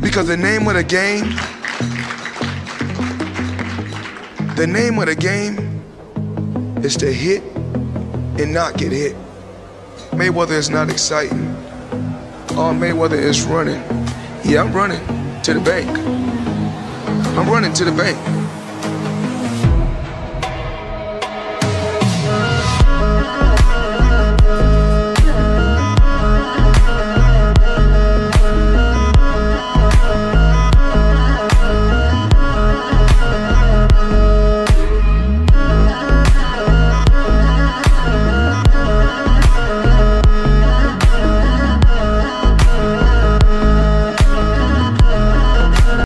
Because the name of the game is to hit and not get hit. Mayweather is not exciting. Oh, Mayweather is running. Yeah, I'm running to the bank. I'm running to the bank.